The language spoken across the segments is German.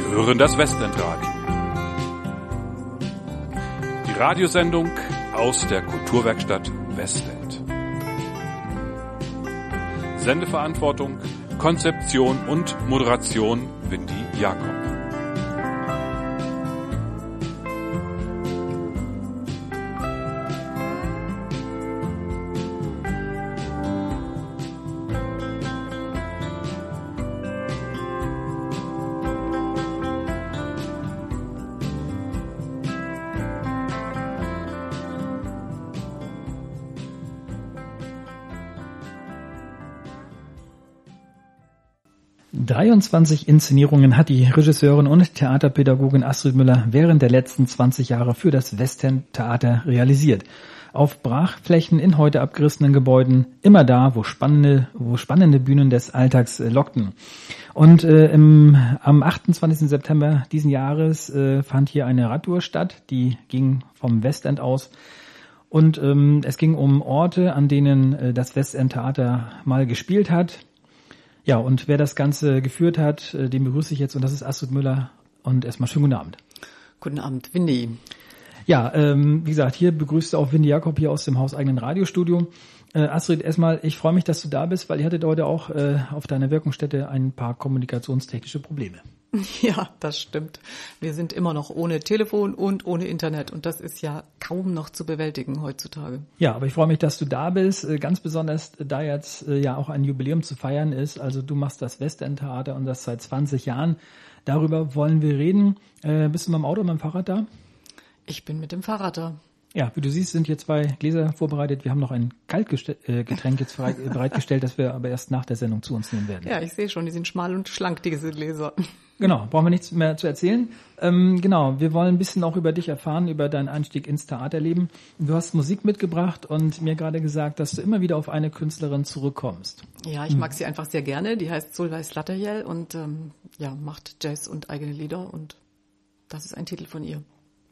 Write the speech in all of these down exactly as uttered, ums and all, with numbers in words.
hören das Westend-Radio. Die Radiosendung aus der Kulturwerkstatt Westend. Sendeverantwortung, Konzeption und Moderation Windy Jakob. dreiundzwanzig Inszenierungen hat die Regisseurin und Theaterpädagogin Astrid Müller während der letzten zwanzig Jahre für das Westend-Theater realisiert. Auf Brachflächen in heute abgerissenen Gebäuden, immer da, wo spannende, wo spannende Bühnen des Alltags äh, lockten. Und äh, im, am achtundzwanzigsten September diesen Jahres äh, fand hier eine Radtour statt, die ging vom Westend aus. Und ähm, es ging um Orte, an denen äh, das Westend-Theater mal gespielt hat. Ja, und wer das Ganze geführt hat, den begrüße ich jetzt, und das ist Astrid Müller. Und erstmal schönen guten Abend. Guten Abend, Windy. Ja, ähm, wie gesagt, hier begrüßt auch Windy Jakob hier aus dem hauseigenen Radiostudio. Äh, Astrid, erstmal, ich freue mich, dass du da bist, weil ihr hattet heute auch äh, auf deiner Wirkungsstätte ein paar kommunikationstechnische Probleme. Ja, das stimmt. Wir sind immer noch ohne Telefon und ohne Internet, und das ist ja kaum noch zu bewältigen heutzutage. Ja, aber ich freue mich, dass du da bist, ganz besonders, da jetzt ja auch ein Jubiläum zu feiern ist. Also du machst das Westend-Theater und das seit zwanzig Jahren. Darüber wollen wir reden. Äh, bist du mit dem Auto oder mit dem Fahrrad da? Ich bin mit dem Fahrrad da. Ja, wie du siehst, sind hier zwei Gläser vorbereitet. Wir haben noch ein Kaltgetränk jetzt bereitgestellt, das wir aber erst nach der Sendung zu uns nehmen werden. Ja, ich sehe schon, die sind schmal und schlank, diese Gläser. Genau, brauchen wir nichts mehr zu erzählen. Ähm, genau, wir wollen ein bisschen auch über dich erfahren, über deinen Einstieg ins Theaterleben. Du hast Musik mitgebracht und mir gerade gesagt, dass du immer wieder auf eine Künstlerin zurückkommst. Ja, ich mag hm. sie einfach sehr gerne. Die heißt Solveig Slatterjell und ähm, ja, macht Jazz und eigene Lieder, und das ist ein Titel von ihr.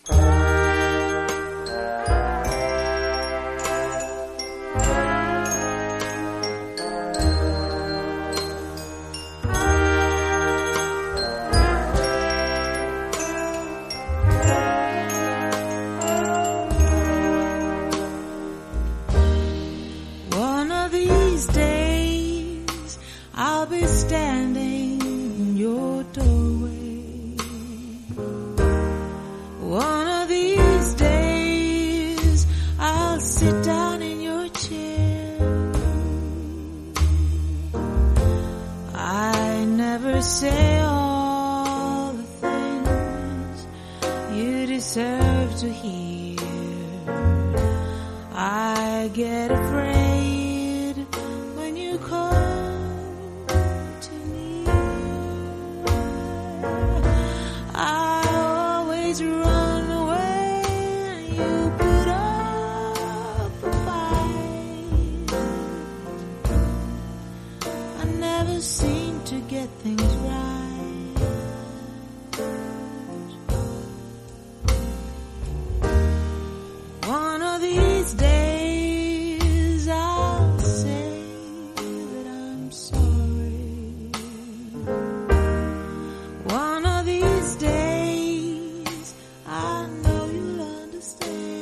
Say all the things you deserve to hear. I get afraid when you come too near. I always run away and you put up a fight. I never seem to get things right. One of these days I'll say that I'm sorry. One of these days I know you'll understand.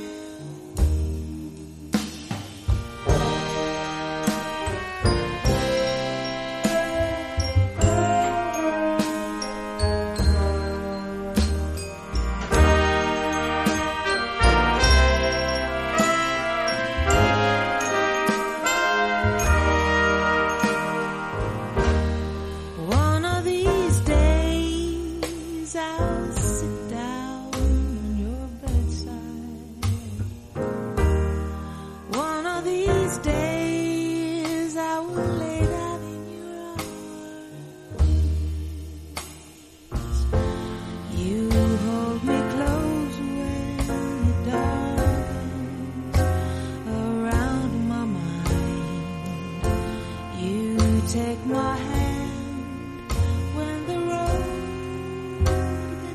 Take my hand when the road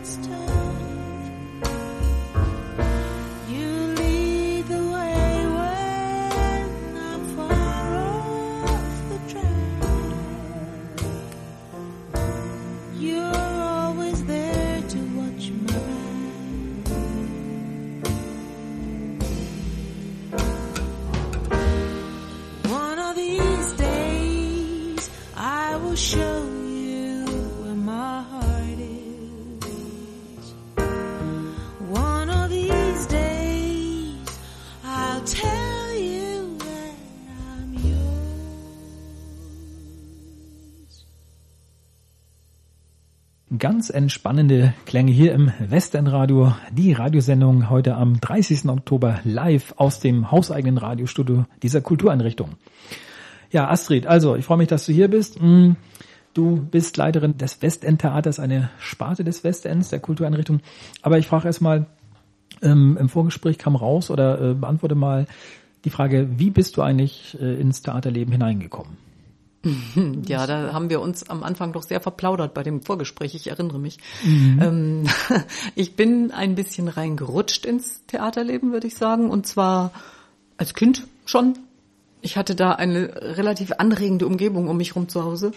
Ganz entspannende Klänge hier im Westenradio. Die Radiosendung heute am dreißigsten Oktober live aus dem hauseigenen Radiostudio dieser Kultureinrichtung. Ja, Astrid, also ich freue mich, dass du hier bist. Du bist Leiterin des Westend-Theaters, eine Sparte des Westends, der Kultureinrichtung. Aber ich frage erst mal, ähm, im Vorgespräch kam raus oder äh, beantworte mal die Frage, wie bist du eigentlich äh, ins Theaterleben hineingekommen? Ja, da haben wir uns am Anfang doch sehr verplaudert bei dem Vorgespräch, ich erinnere mich. Mhm. Ähm, ich bin ein bisschen reingerutscht ins Theaterleben, würde ich sagen, und zwar als Kind schon. Ich hatte da eine relativ anregende Umgebung um mich rum zu Hause.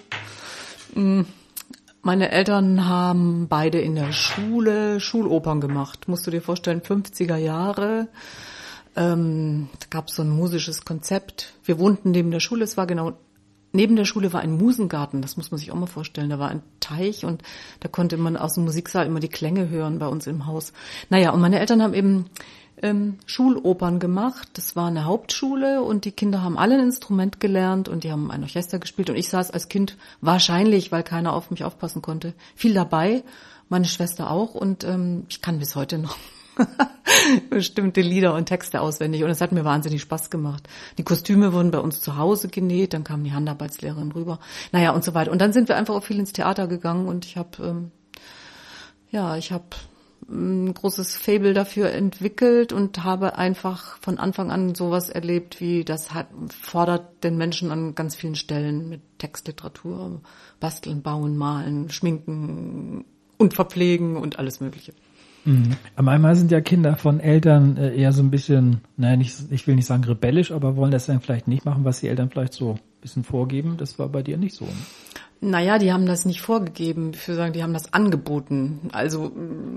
Meine Eltern haben beide in der Schule Schulopern gemacht, musst du dir vorstellen, fünfziger Jahre. Ähm, da gab es so ein musisches Konzept. Wir wohnten neben der Schule, es war genau... Neben der Schule war ein Musengarten, das muss man sich auch mal vorstellen. Da war ein Teich und da konnte man aus dem Musiksaal immer die Klänge hören bei uns im Haus. Naja, und meine Eltern haben eben ähm, Schulopern gemacht. Das war eine Hauptschule und die Kinder haben alle ein Instrument gelernt und die haben ein Orchester gespielt. Und ich saß als Kind wahrscheinlich, weil keiner auf mich aufpassen konnte, viel dabei. Meine Schwester auch und ähm, ich kann bis heute noch bestimmte Lieder und Texte auswendig und es hat mir wahnsinnig Spaß gemacht. Die Kostüme wurden bei uns zu Hause genäht, dann kam die Handarbeitslehrerin rüber, naja und so weiter. Und dann sind wir einfach auch viel ins Theater gegangen und ich habe ähm, ja, ich habe ein großes Faible dafür entwickelt und habe einfach von Anfang an sowas erlebt, wie das hat, fordert den Menschen an ganz vielen Stellen mit Textliteratur, basteln, bauen, malen, schminken und verpflegen und alles Mögliche. Mhm. Aber einmal sind ja Kinder von Eltern äh, eher so ein bisschen, naja, nicht, ich will nicht sagen rebellisch, aber wollen das dann vielleicht nicht machen, was die Eltern vielleicht so ein bisschen vorgeben. Das war bei dir nicht so. Naja, die haben das nicht vorgegeben. Ich würde sagen, die haben das angeboten. Also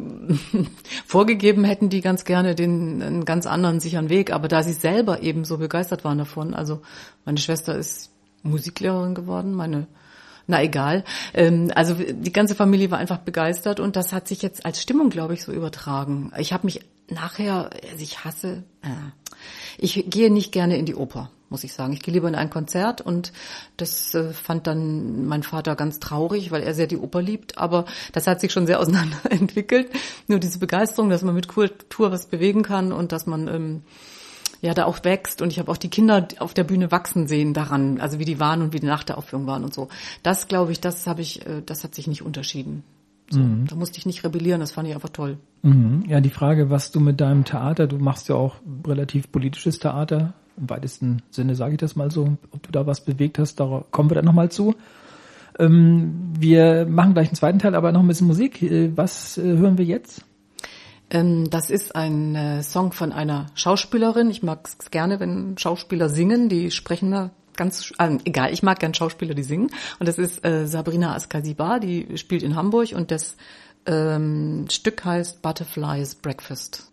vorgegeben hätten die ganz gerne den einen ganz anderen sicheren Weg, aber da sie selber eben so begeistert waren davon, also meine Schwester ist Musiklehrerin geworden, meine Na egal. Ähm, also die ganze Familie war einfach begeistert und das hat sich jetzt als Stimmung, glaube ich, so übertragen. Ich habe mich nachher, also ich hasse, äh, ich gehe nicht gerne in die Oper, muss ich sagen. Ich gehe lieber in ein Konzert und das äh, fand dann mein Vater ganz traurig, weil er sehr die Oper liebt. Aber das hat sich schon sehr auseinander entwickelt. Nur diese Begeisterung, dass man mit Kultur was bewegen kann und dass man ähm, ja da auch wächst und ich habe auch die Kinder auf der Bühne wachsen sehen daran, also wie die waren und wie die nach der Aufführung waren und so. Das glaube ich, das habe ich, das hat sich nicht unterschieden. So, mhm. Da musste ich nicht rebellieren, das fand ich einfach toll. Mhm. Ja, die Frage, was du mit deinem Theater, du machst ja auch relativ politisches Theater, im weitesten Sinne sage ich das mal so, ob du da was bewegt hast, da kommen wir dann nochmal zu. Ähm, wir machen gleich einen zweiten Teil, aber noch ein bisschen Musik. Was äh, hören wir jetzt? Das ist ein äh, Song von einer Schauspielerin. Ich mag es gerne, wenn Schauspieler singen. Die sprechen da ganz, äh, egal, ich mag gern Schauspieler, die singen. Und das ist äh, Sabrina Askasibar, die spielt in Hamburg und das ähm, Stück heißt Butterfly's Breakfast.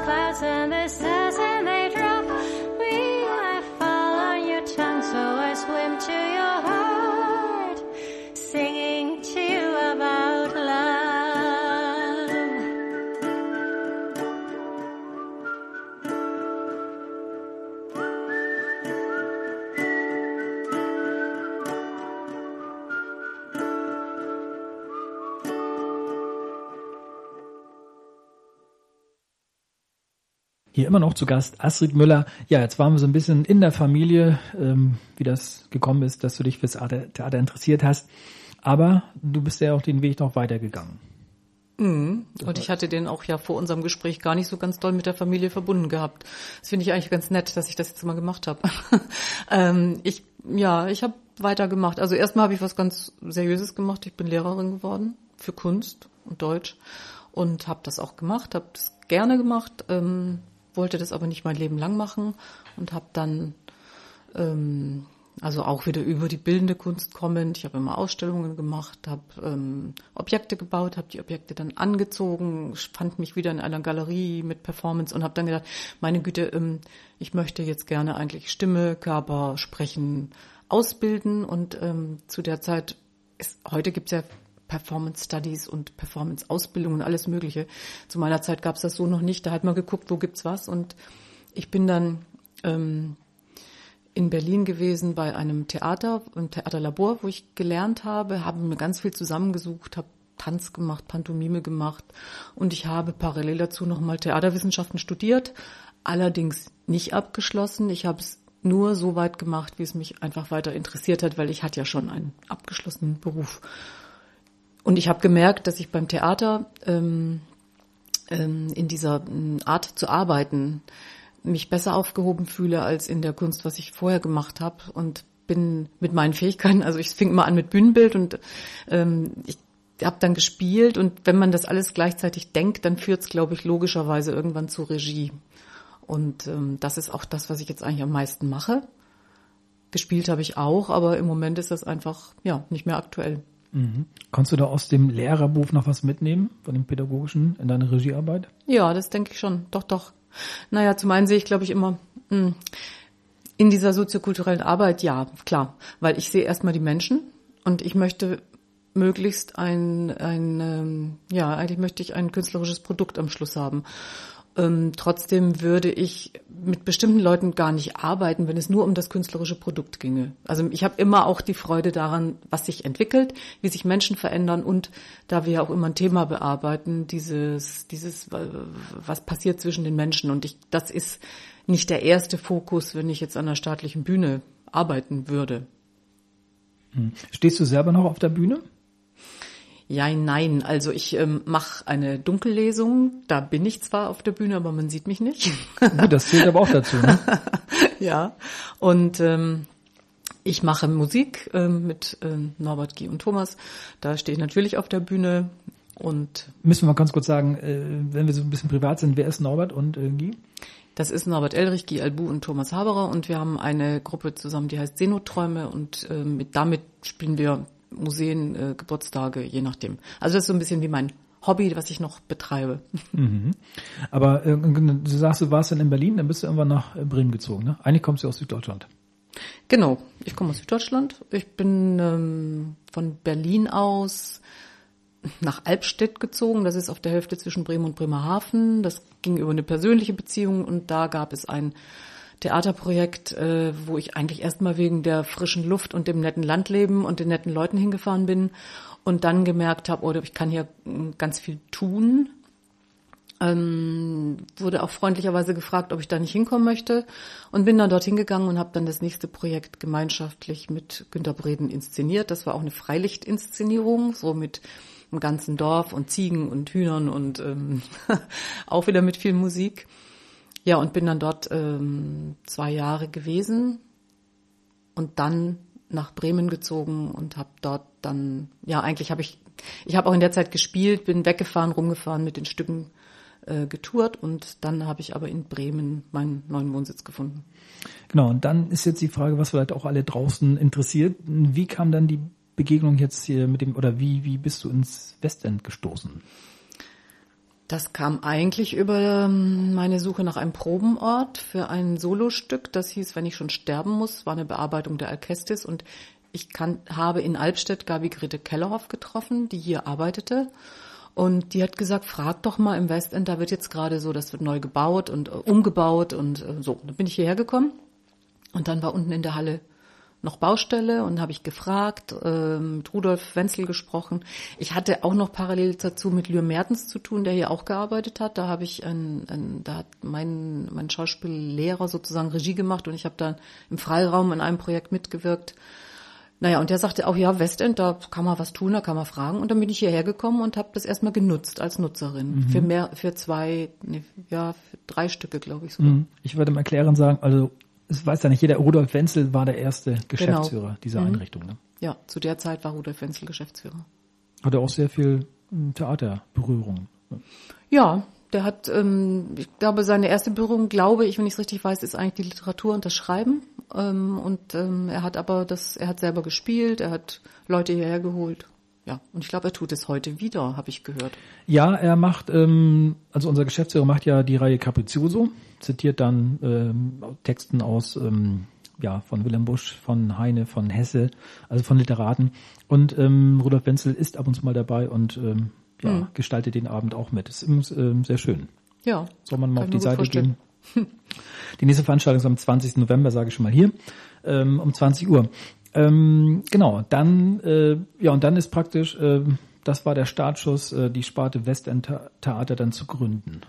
clouds and the stars and they drop. We I fall on your tongue, so I swim to your heart, singing to you about love. Hier immer noch zu Gast Astrid Müller. Ja, jetzt waren wir so ein bisschen in der Familie, ähm, wie das gekommen ist, dass du dich fürs Theater interessiert hast. Aber du bist ja auch den Weg noch weitergegangen. Mhm. Und ich hatte den auch ja vor unserem Gespräch gar nicht so ganz doll mit der Familie verbunden gehabt. Das finde ich eigentlich ganz nett, dass ich das jetzt mal gemacht habe. ähm, ich, ja, ich habe weitergemacht. Also erstmal habe ich was ganz Seriöses gemacht. Ich bin Lehrerin geworden für Kunst und Deutsch und habe das auch gemacht, habe das gerne gemacht, ähm, wollte das aber nicht mein Leben lang machen und habe dann ähm, also auch wieder über die bildende Kunst kommend. Ich habe immer Ausstellungen gemacht, habe ähm, Objekte gebaut, habe die Objekte dann angezogen, fand mich wieder in einer Galerie mit Performance und habe dann gedacht, meine Güte, ähm, ich möchte jetzt gerne eigentlich Stimme, Körper, Sprechen ausbilden und ähm, zu der Zeit, ist, heute gibt's ja Performance Studies und Performance Ausbildung und alles Mögliche. Zu meiner Zeit gab's das so noch nicht. Da hat man geguckt, wo gibt's was. Und ich bin dann ähm, in Berlin gewesen bei einem Theater, einem Theaterlabor, wo ich gelernt habe, habe mir ganz viel zusammengesucht, habe Tanz gemacht, Pantomime gemacht und ich habe parallel dazu nochmal Theaterwissenschaften studiert, allerdings nicht abgeschlossen. Ich habe es nur so weit gemacht, wie es mich einfach weiter interessiert hat, weil ich hatte ja schon einen abgeschlossenen Beruf. Und ich habe gemerkt, dass ich beim Theater ähm, ähm, in dieser Art zu arbeiten mich besser aufgehoben fühle als in der Kunst, was ich vorher gemacht habe und bin mit meinen Fähigkeiten, also ich fing immer an mit Bühnenbild und ähm, ich habe dann gespielt und wenn man das alles gleichzeitig denkt, dann führt es, glaube ich, logischerweise irgendwann zur Regie. Und ähm, das ist auch das, was ich jetzt eigentlich am meisten mache. Gespielt habe ich auch, aber im Moment ist das einfach ja nicht mehr aktuell. Mhm. Kannst du da aus dem Lehrerberuf noch was mitnehmen, von dem Pädagogischen, in deine Regiearbeit? Ja, das denke ich schon. Doch, doch. Naja, zum einen sehe ich, glaube ich, immer mh, in dieser soziokulturellen Arbeit, ja, klar. Weil ich sehe erstmal die Menschen und ich möchte möglichst ein, ein ähm, ja, eigentlich möchte ich ein künstlerisches Produkt am Schluss haben. Ähm, trotzdem würde ich mit bestimmten Leuten gar nicht arbeiten, wenn es nur um das künstlerische Produkt ginge. Also ich habe immer auch die Freude daran, was sich entwickelt, wie sich Menschen verändern und da wir ja auch immer ein Thema bearbeiten, dieses, dieses, was passiert zwischen den Menschen. Und ich, das ist nicht der erste Fokus, wenn ich jetzt an einer staatlichen Bühne arbeiten würde. Stehst du selber noch auf der Bühne? Ja, nein. Also ich ähm, mache eine Dunkellesung. Da bin ich zwar auf der Bühne, aber man sieht mich nicht. Gut, das zählt aber auch dazu, ne? Ja. Und ähm, ich mache Musik ähm, mit ähm, Norbert, Guy und Thomas. Da stehe ich natürlich auf der Bühne. Und müssen wir mal ganz kurz sagen, äh, wenn wir so ein bisschen privat sind, wer ist Norbert und äh, Guy? Das ist Norbert Elrich, Guy Albu und Thomas Haberer. Und wir haben eine Gruppe zusammen, die heißt Seenoträume. Und äh, mit, damit spielen wir Museen, äh, Geburtstage, je nachdem. Also das ist so ein bisschen wie mein Hobby, was ich noch betreibe. Mhm. Aber äh, du sagst, du warst dann in Berlin, dann bist du irgendwann nach Bremen gezogen, ne? Eigentlich kommst du aus Süddeutschland. Genau, ich komme aus Süddeutschland. Ich bin ähm, von Berlin aus nach Albstedt gezogen. Das ist auf der Hälfte zwischen Bremen und Bremerhaven. Das ging über eine persönliche Beziehung und da gab es ein Theaterprojekt, äh, wo ich eigentlich erstmal wegen der frischen Luft und dem netten Landleben und den netten Leuten hingefahren bin und dann gemerkt habe, oh, ich kann hier ganz viel tun. Ähm, wurde auch freundlicherweise gefragt, ob ich da nicht hinkommen möchte und bin dann dorthin gegangen und habe dann das nächste Projekt gemeinschaftlich mit Günter Breden inszeniert. Das war auch eine Freilichtinszenierung, so mit dem ganzen Dorf und Ziegen und Hühnern und ähm, auch wieder mit viel Musik. Ja, und bin dann dort ähm, zwei Jahre gewesen und dann nach Bremen gezogen und habe dort dann, ja, eigentlich habe ich, ich habe auch in der Zeit gespielt, bin weggefahren, rumgefahren, mit den Stücken äh, getourt und dann habe ich aber in Bremen meinen neuen Wohnsitz gefunden. Genau, und dann ist jetzt die Frage, was vielleicht auch alle draußen interessiert, wie kam dann die Begegnung jetzt hier mit dem, oder wie, wie bist du ins Westend gestoßen? Das kam eigentlich über meine Suche nach einem Probenort für ein Solostück. Das hieß, wenn ich schon sterben muss, war eine Bearbeitung der Alcestis. Und ich kann, habe in Albstedt Gabi Grete Kellerhoff getroffen, die hier arbeitete. Und die hat gesagt, frag doch mal im Westend, da wird jetzt gerade so, das wird neu gebaut und äh, umgebaut und äh, so. Dann bin ich hierher gekommen und dann war unten in der Halle noch Baustelle und habe ich gefragt, äh, mit Rudolf Wenzel gesprochen. Ich hatte auch noch parallel dazu mit Lür Mertens zu tun, der hier auch gearbeitet hat. Da habe ich ein, ein, da hat mein, mein Schauspiellehrer sozusagen Regie gemacht und ich habe dann im Freiraum in einem Projekt mitgewirkt. Naja, und der sagte auch, ja, Westend, da kann man was tun, da kann man fragen. Und dann bin ich hierher gekommen und habe das erstmal genutzt als Nutzerin. Mhm. Für mehr, für zwei, nee, ja, für drei Stücke, glaube ich sogar. Mhm. Ich würde im Erklären sagen, also es weiß ja nicht jeder, Rudolf Wenzel war der erste Geschäftsführer genau. dieser mhm. Einrichtung. Ne? Ja, zu der Zeit war Rudolf Wenzel Geschäftsführer. Hat er auch sehr viel Theaterberührung. Ne? Ja, der hat, ähm, ich glaube, seine erste Berührung, glaube ich, wenn ich es richtig weiß, ist eigentlich die Literatur und das Schreiben. Ähm, und ähm, er hat aber das, er hat selber gespielt, er hat Leute hierher geholt. Ja, und ich glaube, er tut es heute wieder, habe ich gehört. Ja, er macht, ähm, also unser Geschäftsführer macht ja die Reihe Capricioso, zitiert dann ähm, Texten aus, ähm, ja, von Wilhelm Busch, von Heine, von Hesse, also von Literaten. Und ähm, Rudolf Wenzel ist ab und zu mal dabei und ähm, ja, hm. gestaltet den Abend auch mit. Das ist ähm, sehr schön. Ja. Soll man mal auf die Seite gehen? Die nächste Veranstaltung ist am zwanzigsten November, sage ich schon mal hier, ähm, um zwanzig Uhr. Ähm, genau, dann, äh, ja, und dann ist praktisch, äh, das war der Startschuss, äh, die Sparte Westend Theater dann zu gründen.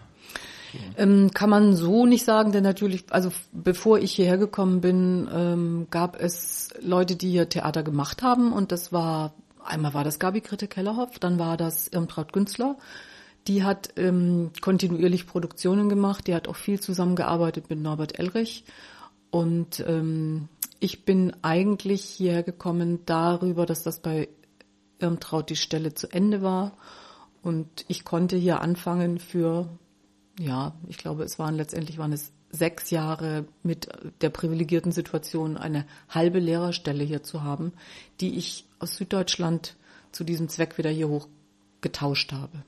Ähm, kann man so nicht sagen, denn natürlich, also bevor ich hierher gekommen bin, ähm, gab es Leute, die hier Theater gemacht haben und das war, einmal war das Gabi Grete Kellerhoff, dann war das Irmtraut Günzler. Die hat ähm, kontinuierlich Produktionen gemacht, die hat auch viel zusammengearbeitet mit Norbert Elrich und ähm, ich bin eigentlich hierher gekommen darüber, dass das bei Irmtraut die Stelle zu Ende war und ich konnte hier anfangen für, ja, ich glaube, es waren letztendlich waren es sechs Jahre mit der privilegierten Situation, eine halbe Lehrerstelle hier zu haben, die ich aus Süddeutschland zu diesem Zweck wieder hier hoch getauscht habe.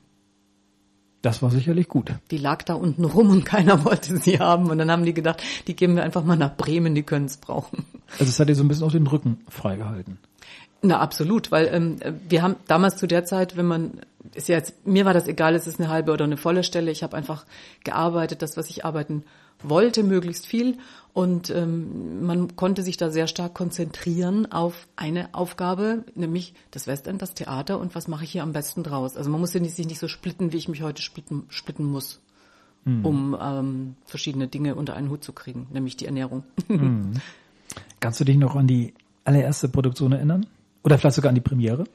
Das war sicherlich gut. Die lag da unten rum und keiner wollte sie haben. Und dann haben die gedacht, die geben wir einfach mal nach Bremen, die können es brauchen. Also es hat dir so ein bisschen auch den Rücken freigehalten. Na, absolut, weil ähm, wir haben damals zu der Zeit, wenn man, ist ja jetzt, mir war das egal, es ist eine halbe oder eine volle Stelle. Ich habe einfach gearbeitet, das, was ich arbeiten wollte, möglichst viel. Und ähm, man konnte sich da sehr stark konzentrieren auf eine Aufgabe, nämlich das Westend, das Theater und was mache ich hier am besten draus. Also man musste sich nicht so splitten, wie ich mich heute splitten, splitten muss, mhm. um ähm, verschiedene Dinge unter einen Hut zu kriegen, nämlich die Ernährung. Mhm. Kannst du dich noch an die allererste Produktion erinnern? Oder vielleicht sogar an die Premiere?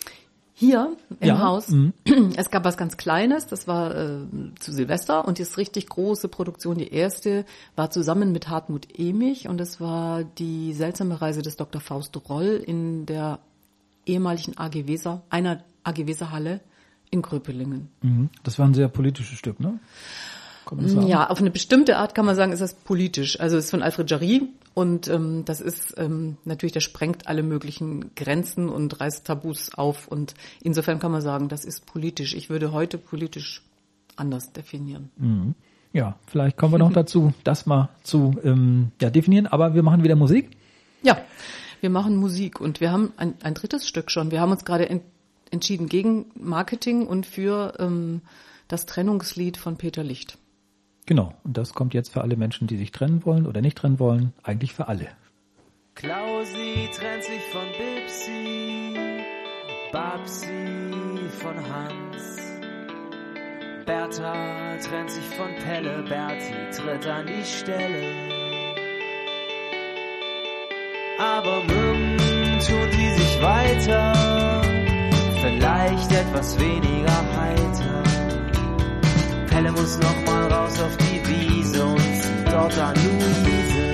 Hier im ja. Haus. Mhm. Es gab was ganz Kleines, das war äh, zu Silvester und die richtig große Produktion, die erste, war zusammen mit Hartmut Emich und es war die seltsame Reise des Doktor Faust Roll in der ehemaligen A G Weser, einer A G Weser Halle in Gröpelingen. Mhm. Das war ein sehr politisches Stück, ne? Kann man sagen? Ja, auf eine bestimmte Art kann man sagen, ist das politisch. Also es ist von Alfred Jarry und ähm, das ist ähm, natürlich, der sprengt alle möglichen Grenzen und reißt Tabus auf und insofern kann man sagen, das ist politisch. Ich würde heute politisch anders definieren. Mhm. Ja, vielleicht kommen wir noch dazu, das mal zu ähm, ja, definieren, aber wir machen wieder Musik. Ja, wir machen Musik und wir haben ein, ein drittes Stück schon. Wir haben uns gerade en- entschieden gegen Marketing und für ähm, das Trennungslied von Peter Licht. Genau, und das kommt jetzt für alle Menschen, die sich trennen wollen oder nicht trennen wollen, eigentlich für alle. Klausi trennt sich von Bipsi, Babsi von Hans, Bertha trennt sich von Pelle, Berti tritt an die Stelle. Aber mögen tun die sich weiter, vielleicht etwas weniger heiter. Pelle muss noch mal raus auf die Wiese und sieht dort an Luise.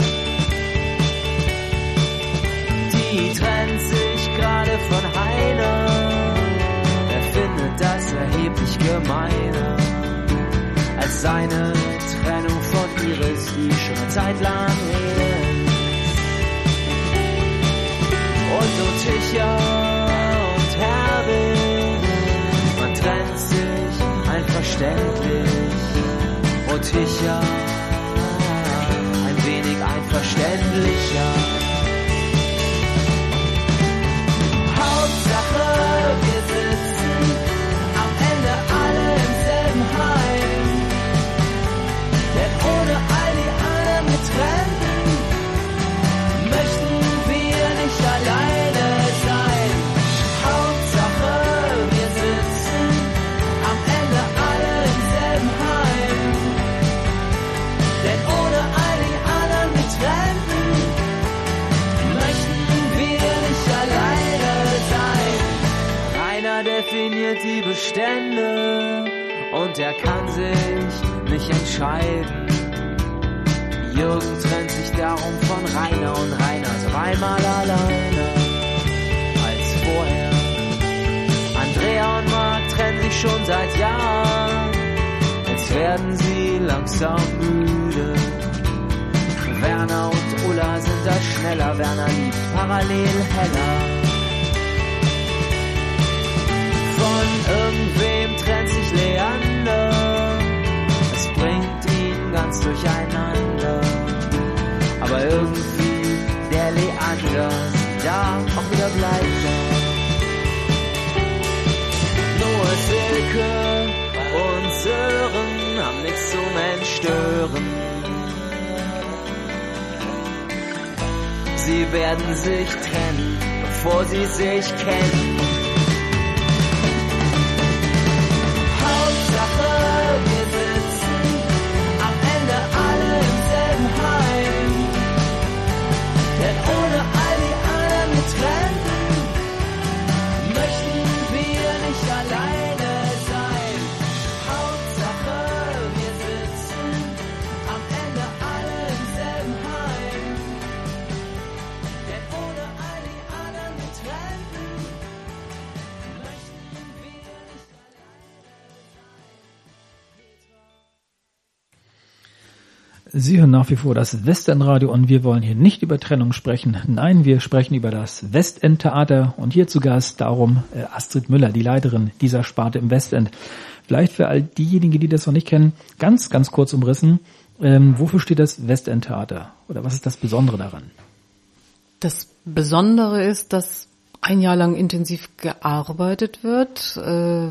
Die trennt sich gerade von Heiner. Er findet das erheblich gemeiner als seine Trennung von Iris, die schon eine Zeit lang ist. Und so Ticher und Herbig, man trennt sich einverständlich und ich ja ein wenig einverständlicher. Hauptsache, wir sitzen am Ende alle im selben Heim, denn ohne all die anderen Getrennten möchten wir nicht alleine sein. Hauptsache, wir sitzen am Ende alle im selben Heim, denn ohne all die anderen Getrennten möchten wir nicht alleine sein. Rainer definiert die Bestände und er kann sich nicht entscheiden. Jürgen trennt sich darum von Rainer und Rainer dreimal alleine als vorher. Andrea und Marc trennen sich schon seit Jahren, jetzt werden sie langsam müde. Werner und Ulla sind da schneller, Werner liebt parallel heller. Von irgendwem trennt sich Leander, es bringt ihn ganz durcheinander. Aber irgendwie der Leander da auch wieder bleibt er. Nur Silke und Sören haben nichts zum Entstören. Sie werden sich trennen, bevor sie sich kennen. Hauptsache, wir sitzen am Ende alle im selben Heim, denn ohne all die anderen Getrennten möchten wir nicht alleine sein. Hauptsache, wir sitzen am Ende alle im selben Heim, denn ohne all die anderen Getrennten möchten wir nicht alleine sein. Sie hören nach wie vor das Westendradio und wir wollen hier nicht über Trennung sprechen. Nein, wir sprechen über das Westend-Theater und hier zu Gast darum äh, Astrid Müller, die Leiterin dieser Sparte im Westend. Vielleicht für all diejenigen, die das noch nicht kennen, ganz, ganz kurz umrissen, ähm, wofür steht das Westend-Theater oder was ist das Besondere daran? Das Besondere ist, dass ein Jahr lang intensiv gearbeitet wird, äh,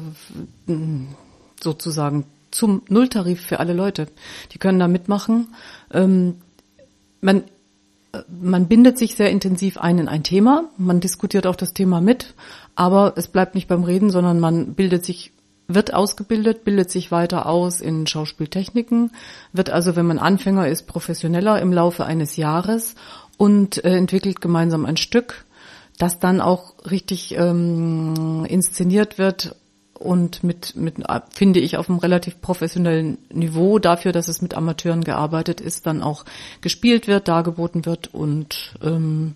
sozusagen zum Nulltarif für alle Leute. Die können da mitmachen. Ähm, man, man bindet sich sehr intensiv ein in ein Thema. Man diskutiert auch das Thema mit, aber es bleibt nicht beim Reden, sondern man bildet sich, wird ausgebildet, bildet sich weiter aus in Schauspieltechniken, wird also, wenn man Anfänger ist, professioneller im Laufe eines Jahres und äh, entwickelt gemeinsam ein Stück, das dann auch richtig ähm, inszeniert wird und mit, mit, finde ich, auf einem relativ professionellen Niveau dafür, dass es mit Amateuren gearbeitet ist, dann auch gespielt wird, dargeboten wird und ähm,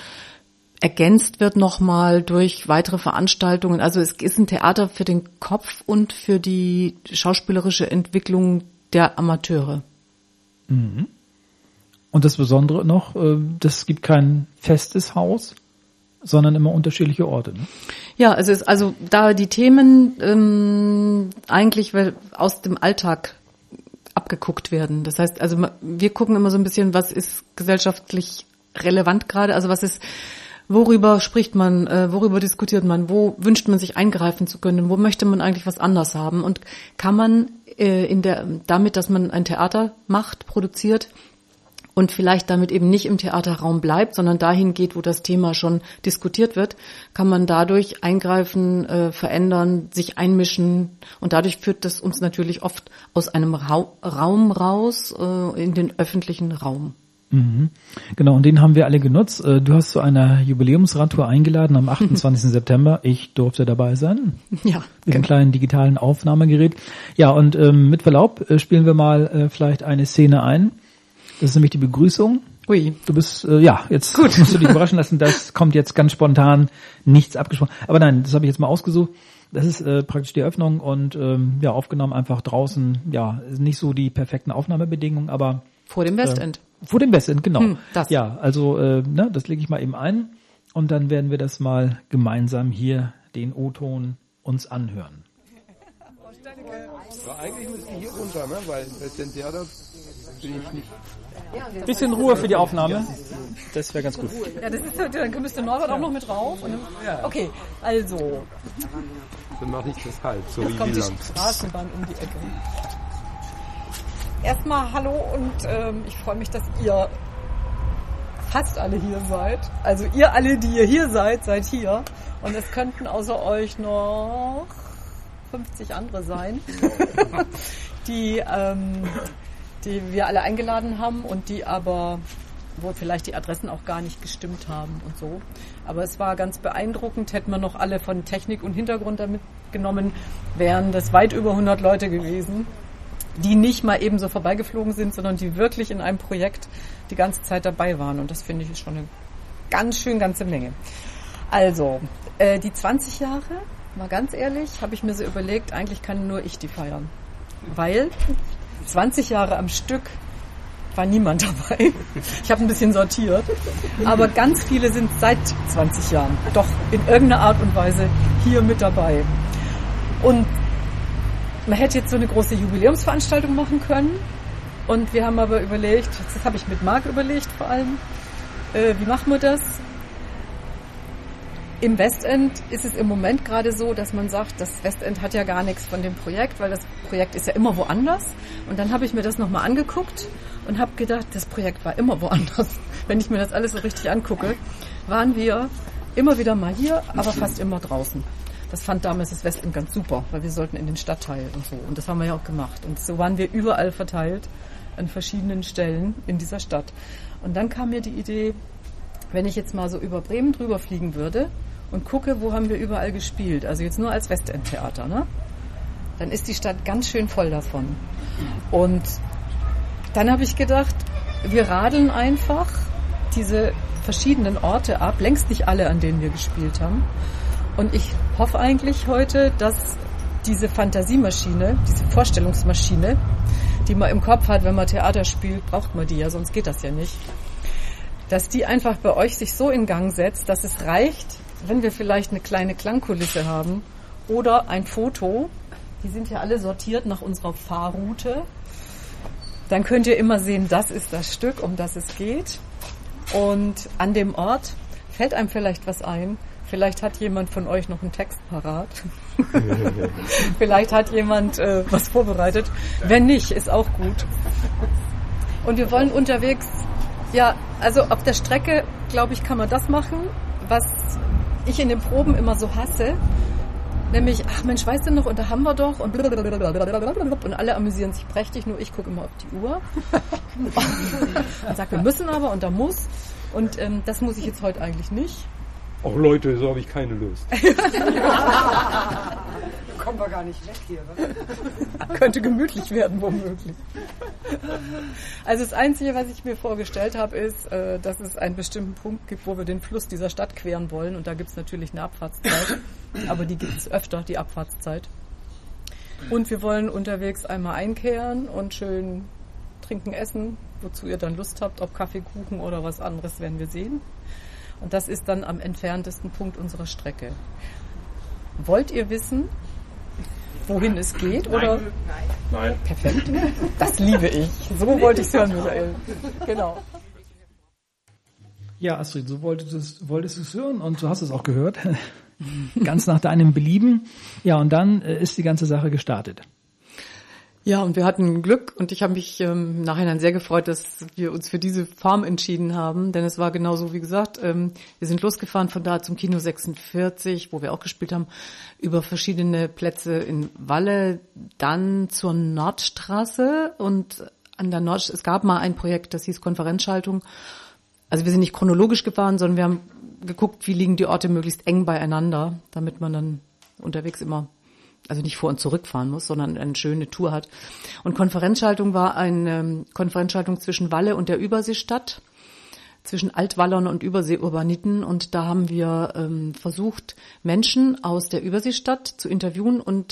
ergänzt wird nochmal durch weitere Veranstaltungen. Also es ist ein Theater für den Kopf und für die schauspielerische Entwicklung der Amateure. Mhm. Und das Besondere noch, das gibt kein festes Haus, sondern immer unterschiedliche Orte. Ne? Ja, es ist also da die Themen ähm, eigentlich aus dem Alltag abgeguckt werden. Das heißt, also wir gucken immer so ein bisschen, was ist gesellschaftlich relevant gerade, also was ist, worüber spricht man, äh, worüber diskutiert man, wo wünscht man sich eingreifen zu können, wo möchte man eigentlich was anders haben und kann man äh, in der damit, dass man ein Theater macht, produziert, und vielleicht damit eben nicht im Theaterraum bleibt, sondern dahin geht, wo das Thema schon diskutiert wird, kann man dadurch eingreifen, äh, verändern, sich einmischen und dadurch führt das uns natürlich oft aus einem Ra- Raum raus äh, in den öffentlichen Raum. Mhm. Genau, und den haben wir alle genutzt. Du hast zu einer Jubiläumsradtour eingeladen am achtundzwanzigsten September. Ich durfte dabei sein. Ja. Mit genau. einem kleinen digitalen Aufnahmegerät. Ja, und ähm, mit Verlaub äh, spielen wir mal äh, vielleicht eine Szene ein. Das ist nämlich die Begrüßung. Ui. Du bist, äh, ja, jetzt Gut. musst du dich überraschen lassen, das kommt jetzt ganz spontan, nichts abgesprochen. Aber nein, das habe ich jetzt mal ausgesucht. Das ist äh, praktisch die Eröffnung und ähm, ja, aufgenommen einfach draußen. Ja, ist nicht so die perfekten Aufnahmebedingungen, aber Vor dem Westend. Äh, vor dem Westend, genau. Hm, das. Ja, also äh, ne, das lege ich mal eben ein und dann werden wir das mal gemeinsam hier den O-Ton uns anhören. Aber eigentlich müssen wir hier runter, ne? Weil Westend Theater bin ich nicht. Bisschen Ruhe für die Aufnahme. Das wäre ganz gut. Ja, das ist, dann müsste Norbert auch noch mit drauf. Und, okay, also. Dann mache ich das halb, so Jetzt wie kommt Wieland. die Straßenbahn um die Ecke. Erstmal hallo und ähm, ich freue mich, dass ihr fast alle hier seid. Also ihr alle, die ihr hier seid, seid hier. Und es könnten außer euch noch fünfzig andere sein, die, ähm, die wir alle eingeladen haben und die aber, wo vielleicht die Adressen auch gar nicht gestimmt haben und so. Aber es war ganz beeindruckend, hätten wir noch alle von Technik und Hintergrund damit genommen, wären das weit über hundert Leute gewesen, die nicht mal eben so vorbeigeflogen sind, sondern die wirklich in einem Projekt die ganze Zeit dabei waren. Und das finde ich ist schon eine ganz schön ganze Menge. Also, äh, die zwanzig Jahre, mal ganz ehrlich, habe ich mir so überlegt, eigentlich kann nur ich die feiern. Weil zwanzig Jahre am Stück war niemand dabei. Ich habe ein bisschen sortiert. Aber ganz viele sind seit zwanzig Jahren doch in irgendeiner Art und Weise hier mit dabei. Und man hätte jetzt so eine große Jubiläumsveranstaltung machen können. Und wir haben aber überlegt, das habe ich mit Marc überlegt vor allem, äh, wie machen wir das? Im Westend ist es im Moment gerade so, dass man sagt, das Westend hat ja gar nichts von dem Projekt, weil das Projekt ist ja immer woanders. Und dann habe ich mir das nochmal angeguckt und habe gedacht, das Projekt war immer woanders. Wenn ich mir das alles so richtig angucke, waren wir immer wieder mal hier, aber fast immer draußen. Das fand damals das Westend ganz super, weil wir sollten in den Stadtteil und so. Und das haben wir ja auch gemacht. Und so waren wir überall verteilt an verschiedenen Stellen in dieser Stadt. Und dann kam mir die Idee, wenn ich jetzt mal so über Bremen drüber fliegen würde und gucke, wo haben wir überall gespielt, also jetzt nur als Westend-Theater, ne? Dann ist die Stadt ganz schön voll davon. Und dann habe ich gedacht, wir radeln einfach diese verschiedenen Orte ab, längst nicht alle, an denen wir gespielt haben. Und ich hoffe eigentlich heute, dass diese Fantasiemaschine, diese Vorstellungsmaschine, die man im Kopf hat, wenn man Theater spielt, braucht man die ja, sonst geht das ja nicht, dass die einfach bei euch sich so in Gang setzt, dass es reicht, wenn wir vielleicht eine kleine Klangkulisse haben oder ein Foto. Die sind ja alle sortiert nach unserer Fahrroute. Dann könnt ihr immer sehen, das ist das Stück, um das es geht. Und an dem Ort fällt einem vielleicht was ein. Vielleicht hat jemand von euch noch einen Text parat. Vielleicht hat jemand äh, was vorbereitet. Wenn nicht, ist auch gut. Und wir wollen unterwegs, ja, also auf der Strecke, glaube ich, kann man das machen, was ich in den Proben immer so hasse. Nämlich, ach Mensch, weißt du noch, und da haben wir doch und und alle amüsieren sich prächtig, nur ich gucke immer auf die Uhr und sage, wir müssen aber und da muss. Und ähm, das muss ich jetzt heute eigentlich nicht. Ach Leute, so habe ich keine Lust. Kommen wir gar nicht weg hier, was? Könnte gemütlich werden, womöglich. Also das Einzige, was ich mir vorgestellt habe, ist, äh, dass es einen bestimmten Punkt gibt, wo wir den Fluss dieser Stadt queren wollen. Und da gibt es natürlich eine Abfahrtszeit. Aber die gibt es öfter, die Abfahrtszeit. Und wir wollen unterwegs einmal einkehren und schön trinken, essen, wozu ihr dann Lust habt. Ob Kaffee, Kuchen oder was anderes, werden wir sehen. Und das ist dann am entferntesten Punkt unserer Strecke. Wollt ihr wissen, wohin es geht? Oder? Nein. Nein. Perfekt. Das liebe ich. So wollte ich es hören, Michael. Genau. Ja, Astrid, so wolltest du es, wolltest du es hören und du hast es auch gehört. Ganz nach deinem Belieben. Ja, und dann äh, ist die ganze Sache gestartet. Ja, und wir hatten Glück und ich habe mich ähm, im Nachhinein sehr gefreut, dass wir uns für diese Form entschieden haben, denn es war genauso wie gesagt, ähm, wir sind losgefahren von da zum Kino sechsundvierzig, wo wir auch gespielt haben, über verschiedene Plätze in Walle, dann zur Nordstraße und an der Nord, es gab mal ein Projekt, das hieß Konferenzschaltung. Also wir sind nicht chronologisch gefahren, sondern wir haben geguckt, wie liegen die Orte möglichst eng beieinander, damit man dann unterwegs immer also nicht vor- und zurückfahren muss, sondern eine schöne Tour hat. Und Konferenzschaltung war eine ähm, Konferenzschaltung zwischen Walle und der Überseestadt, zwischen Altwallern und Überseeurbaniten. Und da haben wir ähm, versucht, Menschen aus der Überseestadt zu interviewen und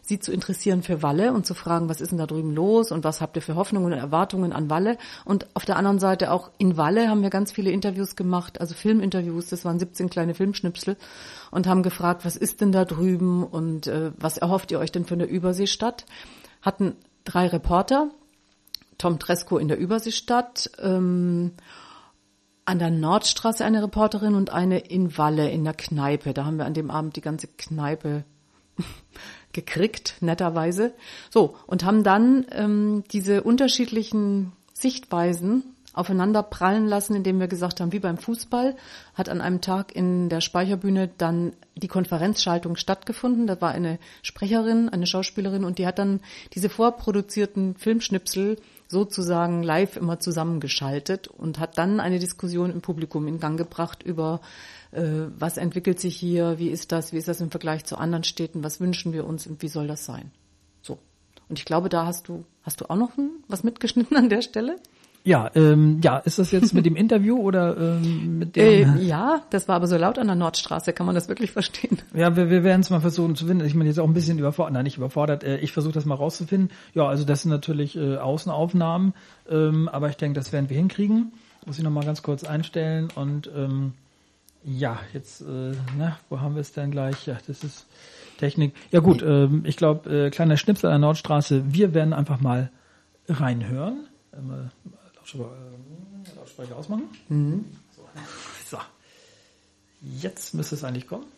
sie zu interessieren für Walle und zu fragen, was ist denn da drüben los und was habt ihr für Hoffnungen und Erwartungen an Walle. Und auf der anderen Seite auch in Walle haben wir ganz viele Interviews gemacht, also Filminterviews, das waren siebzehn kleine Filmschnipsel und haben gefragt, was ist denn da drüben und äh, was erhofft ihr euch denn für eine Überseestadt? Hatten drei Reporter, Tom Tresco in der Überseestadt, ähm, an der Nordstraße eine Reporterin und eine in Walle in der Kneipe. Da haben wir an dem Abend die ganze Kneipe gekriegt, netterweise. So, und haben dann ähm, diese unterschiedlichen Sichtweisen aufeinander prallen lassen, indem wir gesagt haben, wie beim Fußball, hat an einem Tag in der Speicherbühne dann die Konferenzschaltung stattgefunden. Da war eine Sprecherin, eine Schauspielerin und die hat dann diese vorproduzierten Filmschnipsel sozusagen live immer zusammengeschaltet und hat dann eine Diskussion im Publikum in Gang gebracht über, äh, was entwickelt sich hier, wie ist das, wie ist das im Vergleich zu anderen Städten, was wünschen wir uns und wie soll das sein? So. Und ich glaube, da hast du, hast du auch noch was mitgeschnitten an der Stelle? Ja, ähm, ja, ist das jetzt mit dem Interview oder ähm, mit dem? Äh, ja, das war aber so laut an der Nordstraße, kann man das wirklich verstehen? Ja, wir, wir werden es mal versuchen zu finden. Ich meine, jetzt auch ein bisschen überfordert, nein, nicht überfordert. Äh, ich versuche das mal rauszufinden. Ja, also das sind natürlich äh, Außenaufnahmen, ähm, aber ich denke, das werden wir hinkriegen. Muss ich nochmal ganz kurz einstellen und ähm, ja, jetzt, äh, na, wo haben wir es denn gleich? Ja, das ist Technik. Ja gut, ähm, ich glaube, äh, kleiner Schnipsel an der Nordstraße. Wir werden einfach mal reinhören. Ähm, Lautsprecher ausmachen. Mhm. So. so. Jetzt müsste es eigentlich kommen.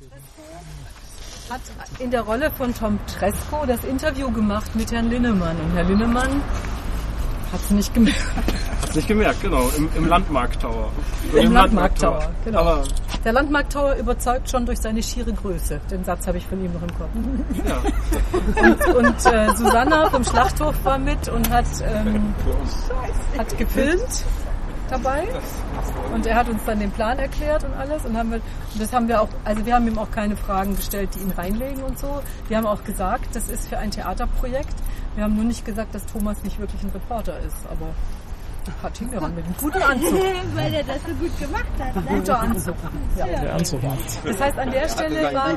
Hat in der Rolle von Tom Tresco das Interview gemacht mit Herrn Linnemann. Und Herr Linnemann hat es nicht gemerkt. Hat es nicht gemerkt, genau. Im, im Landmarkt-Tower. Im, Im Landmarkt-Tower, Landmarkt genau. Aber der Landmarkt-Tower überzeugt schon durch seine schiere Größe. Den Satz habe ich von ihm noch im Kopf. Ja. Und, und äh, Susanna vom Schlachthof war mit und hat, ähm, hat gefilmt dabei. Und er hat uns dann den Plan erklärt und alles. Und haben wir, und das haben wir auch, also wir haben ihm auch keine Fragen gestellt, die ihn reinlegen und so. Wir haben auch gesagt, das ist für ein Theaterprojekt. Wir haben nur nicht gesagt, dass Thomas nicht wirklich ein Reporter ist, aber hat hingerannt mit einem guten Anzug. Weil er das so gut gemacht hat. Ein guter Anzug. Ja. Der Anzug macht's. Das heißt, an der Stelle war...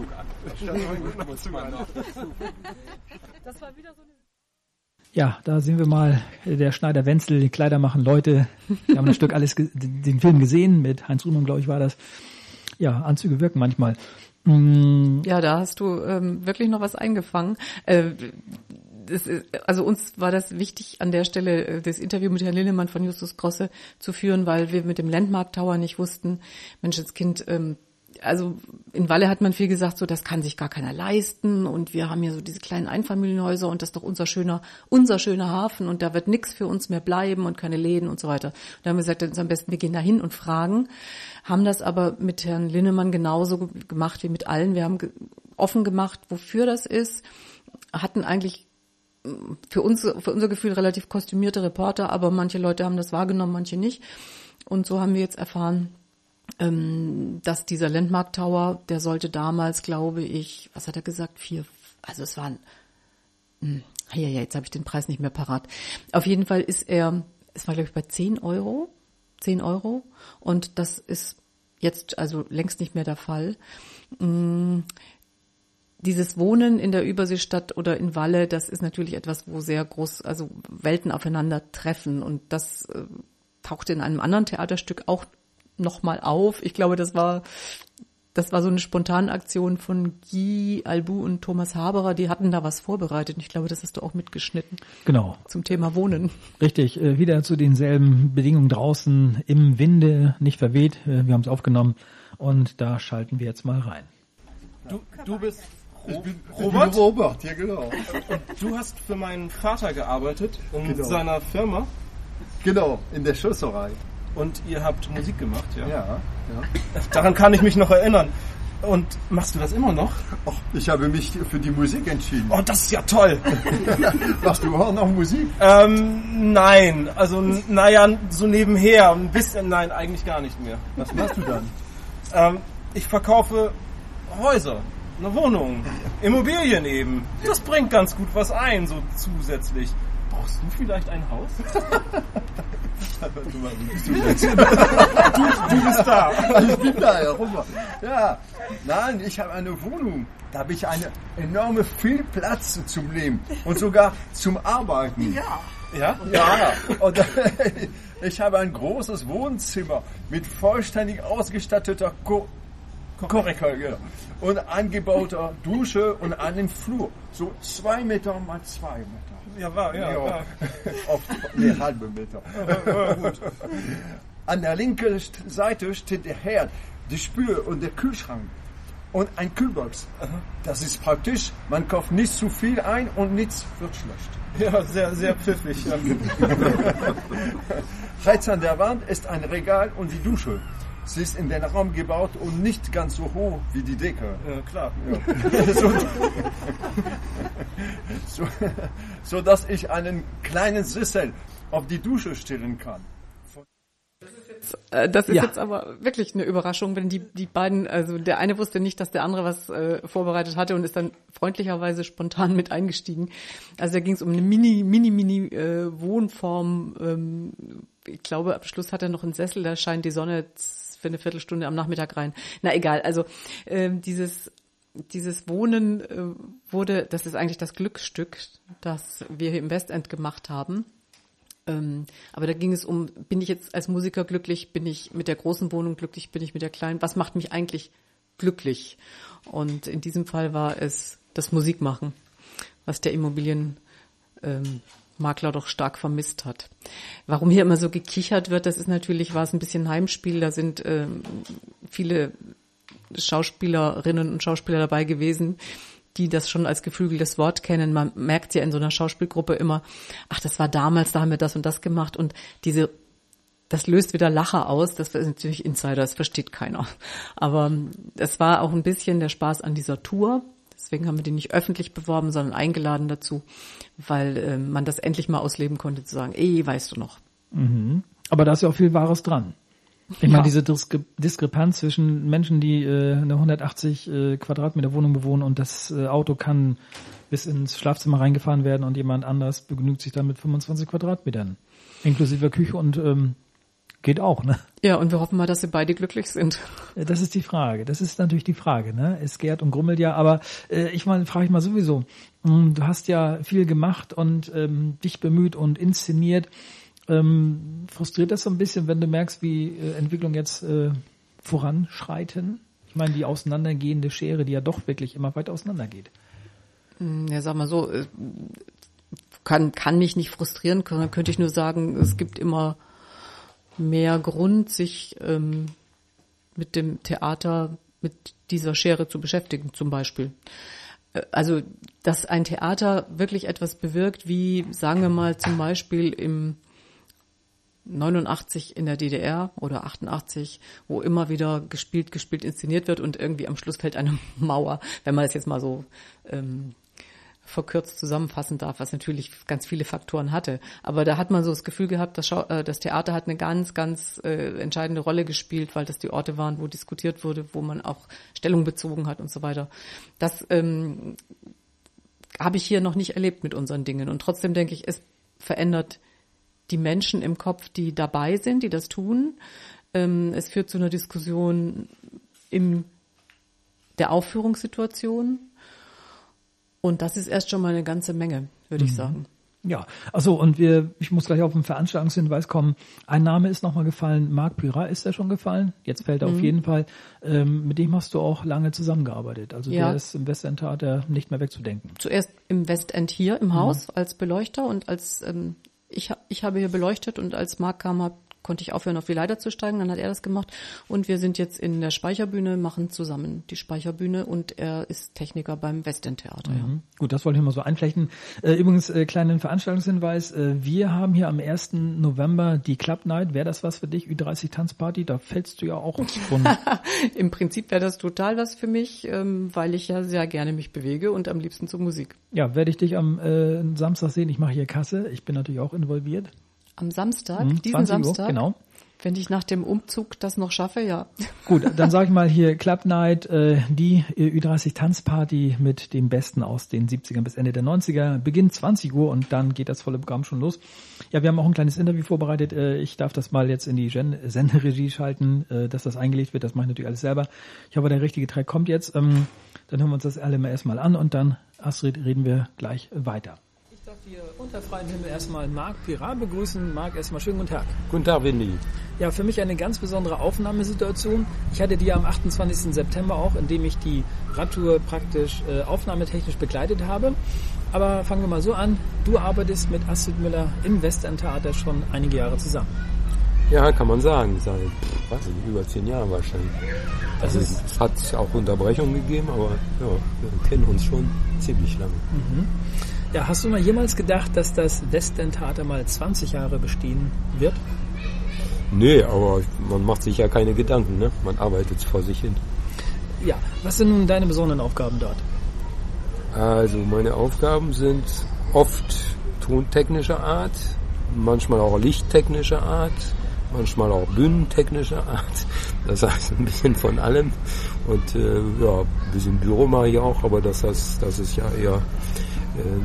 Das war wieder so eine... Ja, da sehen wir mal der Schneider Wenzel, die Kleider machen Leute. Wir haben das Stück alles, ge- den Film gesehen, mit Heinz Rühmann, glaube ich, war das. Ja, Anzüge wirken manchmal. Mm. Ja, da hast du ähm, wirklich noch was eingefangen. Äh, das ist, also uns war das wichtig, an der Stelle das Interview mit Herrn Linnemann von Justus Grosse zu führen, weil wir mit dem Landmarkt Tower nicht wussten, Menschenskind, ähm, also in Walle hat man viel gesagt, so das kann sich gar keiner leisten und wir haben hier so diese kleinen Einfamilienhäuser und das ist doch unser schöner, unser schöner Hafen und da wird nichts für uns mehr bleiben und keine Läden und so weiter. Und da haben wir gesagt, das ist am besten, wir gehen da hin und fragen, haben das aber mit Herrn Linnemann genauso gemacht wie mit allen. Wir haben ge- offen gemacht, wofür das ist, hatten eigentlich für uns, für unser Gefühl relativ kostümierte Reporter, aber manche Leute haben das wahrgenommen, manche nicht. Und so haben wir jetzt erfahren, dass dieser Landmarkt Tower, der sollte damals, glaube ich, was hat er gesagt, vier, also es waren, hm, ja, ja, jetzt habe ich den Preis nicht mehr parat. Auf jeden Fall ist er, es war, glaube ich, bei zehn Euro, zehn Euro und das ist jetzt also längst nicht mehr der Fall. Hm, dieses Wohnen in der Überseestadt oder in Walle, das ist natürlich etwas, wo sehr groß, also Welten aufeinandertreffen und das äh, tauchte in einem anderen Theaterstück auch nochmal auf. Ich glaube, das war das war so eine spontane Aktion von Guy Albu und Thomas Haberer. Die hatten da was vorbereitet. Und ich glaube, das hast du auch mitgeschnitten. Genau. Zum Thema Wohnen. Richtig. Äh, wieder zu denselben Bedingungen draußen im Winde, nicht verweht. Äh, wir haben es aufgenommen und da schalten wir jetzt mal rein. Du, du bist Ich bin Robert? Robert, ja genau. Und du hast für meinen Vater gearbeitet in Genau. seiner Firma Genau, in der Schlosserei. und ihr habt Musik gemacht, ja? Ja, ja. Daran kann ich mich noch erinnern. Und machst du das immer noch? Ach, ich habe mich für die Musik entschieden. Oh, das ist ja toll. Machst du überhaupt noch Musik? Ähm, nein, also n- naja, so nebenher, ein bisschen, nein, eigentlich gar nicht mehr. Was machst du dann? Ähm, ich verkaufe Häuser, eine Wohnung, Immobilien eben. Das bringt ganz gut was ein, so zusätzlich. Brauchst du vielleicht ein Haus? Du bist du jetzt? Du, du bist da. Ich bin da, ja, rüber. Ja, nein, ich habe eine Wohnung. Da habe ich eine enorme viel Platz zum Leben und sogar zum Arbeiten. Ja. Ja? Ja, und ich habe ein großes Wohnzimmer mit vollständig ausgestatteter Ko Korrektor, ja. Und eingebauter Dusche und einen Flur. So zwei Meter mal zwei Meter. Ja, war, ja. ja. ja. Auf eine halbe Meter. Ja, gut. An der linken Seite steht der Herd, die Spüle und der Kühlschrank. Und ein Kühlbox. Das ist praktisch. Man kauft nicht zu viel ein und nichts wird schlecht. Ja, sehr, sehr pfiffig. Ja. Rechts an der Wand ist ein Regal und die Dusche. Sie ist in den Raum gebaut und nicht ganz so hoch wie die Decke. Ja, klar. Ja. so, so, so dass ich einen kleinen Sessel auf die Dusche stellen kann. Das ist Ja. jetzt aber wirklich eine Überraschung, wenn die, die beiden, also der eine wusste nicht, dass der andere was äh, vorbereitet hatte und ist dann freundlicherweise spontan mit eingestiegen. Also da ging es um eine mini, mini, mini äh, Wohnform. Ähm, ich glaube, am Schluss hat er noch einen Sessel, da scheint die Sonne für eine Viertelstunde am Nachmittag rein. Na egal, also ähm, dieses dieses Wohnen äh, wurde, das ist eigentlich das Glücksstück, das wir hier im Westend gemacht haben. Ähm, aber da ging es um, bin ich jetzt als Musiker glücklich, bin ich mit der großen Wohnung glücklich, bin ich mit der kleinen, was macht mich eigentlich glücklich? Und in diesem Fall war es das Musikmachen, was der Immobilienmakler ähm, doch stark vermisst hat. Warum hier immer so gekichert wird, das ist natürlich, war es ein bisschen Heimspiel, da sind ähm, viele Schauspielerinnen und Schauspieler dabei gewesen, die das schon als geflügeltes Wort kennen. Man merkt ja in so einer Schauspielgruppe immer, ach, das war damals, da haben wir das und das gemacht und diese, das löst wieder Lacher aus. Das ist natürlich Insider, das versteht keiner. Aber es war auch ein bisschen der Spaß an dieser Tour. Deswegen haben wir die nicht öffentlich beworben, sondern eingeladen dazu, weil äh, man das endlich mal ausleben konnte, zu sagen, ey, weißt du noch. Mhm. Aber da ist ja auch viel Wahres dran. Ich Ja. meine, diese Diskre- Diskrepanz zwischen Menschen, die äh, eine hundertachtzig äh, Quadratmeter Wohnung bewohnen und das äh, Auto kann bis ins Schlafzimmer reingefahren werden und jemand anders begnügt sich dann mit fünfundzwanzig Quadratmetern. Inklusive Küche und ähm, geht auch, ne? Ja, und wir hoffen mal, dass sie beide glücklich sind. Das ist die Frage. Das ist natürlich die Frage, ne? Es gärt und grummelt ja, aber äh, ich meine, frage ich mal sowieso. Mh, du hast ja viel gemacht und ähm, dich bemüht und inszeniert. Ähm, frustriert das so ein bisschen, wenn du merkst, wie äh, Entwicklung jetzt äh, voranschreiten? Ich meine, die auseinandergehende Schere, die ja doch wirklich immer weiter auseinandergeht. Ja, sag mal so, äh, kann, kann mich nicht frustrieren, kann, könnte ich nur sagen, es gibt immer mehr Grund, sich ähm, mit dem Theater, mit dieser Schere zu beschäftigen, zum Beispiel. Äh, Also, dass ein Theater wirklich etwas bewirkt, wie, sagen wir mal, zum Beispiel im neunundachtzig in der D D R oder achtundachtzig, wo immer wieder gespielt, gespielt, inszeniert wird und irgendwie am Schluss fällt eine Mauer, wenn man das jetzt mal so ähm, verkürzt zusammenfassen darf, was natürlich ganz viele Faktoren hatte. Aber da hat man so das Gefühl gehabt, das, Schau- äh, das Theater hat eine ganz, ganz äh, entscheidende Rolle gespielt, weil das die Orte waren, wo diskutiert wurde, wo man auch Stellung bezogen hat und so weiter. Das ähm, habe ich hier noch nicht erlebt mit unseren Dingen. Und trotzdem denke ich, es verändert die Menschen im Kopf, die dabei sind, die das tun. Ähm, es führt zu einer Diskussion in der Aufführungssituation. Und das ist erst schon mal eine ganze Menge, würde ich sagen. Ja, also und wir, ich muss gleich auf den Veranstaltungshinweis kommen. Ein Name ist nochmal gefallen, Marc Pyrat ist ja schon gefallen. Jetzt fällt er auf jeden Fall. Ähm, mit dem hast du auch lange zusammengearbeitet. Also Ja. der ist im Westend Theater nicht mehr wegzudenken. Zuerst im Westend hier im Haus als Beleuchter und als ähm, ich, ha- ich habe hier beleuchtet und als Marc kam, hab, konnte ich aufhören, auf die Leiter zu steigen. Dann hat er das gemacht und wir sind jetzt in der Speicherbühne, machen zusammen die Speicherbühne und er ist Techniker beim Westend Theater. Ja. Mhm. Gut, das wollte ich mal so einflechten. Äh, übrigens, äh, kleinen Veranstaltungshinweis. Äh, wir haben hier am ersten November die Club Night. Wäre das was für dich? Ü dreißig Tanzparty? Da fällst du ja auch schon. Im Prinzip wäre das total was für mich, ähm, weil ich ja sehr gerne mich bewege und am liebsten zur Musik. Ja, werde ich dich am äh, Samstag sehen. Ich mache hier Kasse. Ich bin natürlich auch involviert. Am Samstag, Mhm, diesen zwanzig Uhr, Samstag, genau. Wenn ich nach dem Umzug das noch schaffe, ja. Gut, dann sage ich mal hier Club Night, äh, die Ü dreißig Tanzparty mit dem Besten aus den siebzigern bis Ende der neunziger, beginnt zwanzig Uhr und dann geht das volle Programm schon los. Ja, wir haben auch ein kleines Interview vorbereitet. Äh, ich darf das mal jetzt in die Gen- Senderegie schalten, äh, dass das eingelegt wird. Das mache ich natürlich alles selber. Ich hoffe, der richtige Track kommt jetzt. Ähm, dann hören wir uns das alle mal erstmal an und dann, Astrid, reden wir gleich weiter. Ich darf hier unter freiem Himmel erstmal Marc Pirat begrüßen. Marc, erstmal schönen guten Tag. Guten Tag, Windy. Ja, für mich eine ganz besondere Aufnahmesituation. Ich hatte die am achtundzwanzigsten September auch, indem ich die Radtour praktisch äh, aufnahmetechnisch begleitet habe. Aber fangen wir mal so an. Du arbeitest mit Astrid Müller im Westend-Theater schon einige Jahre zusammen. Ja, kann man sagen. Seit, weiß ich, über zehn Jahren wahrscheinlich. Das also ist es hat auch Unterbrechungen gegeben, aber ja, wir kennen uns schon ziemlich lange. Mhm. Ja, hast du mal jemals gedacht, dass das Westend-Theater mal zwanzig Jahre bestehen wird? Nee, aber man macht sich ja keine Gedanken, ne? Man arbeitet vor sich hin. Ja, was sind nun deine besonderen Aufgaben dort? Also meine Aufgaben sind oft tontechnischer Art, manchmal auch lichttechnischer Art, manchmal auch bühnentechnischer Art. Das heißt ein bisschen von allem. Und äh, ja, ein bisschen Büro mache ich auch, aber das heißt, das ist ja eher äh,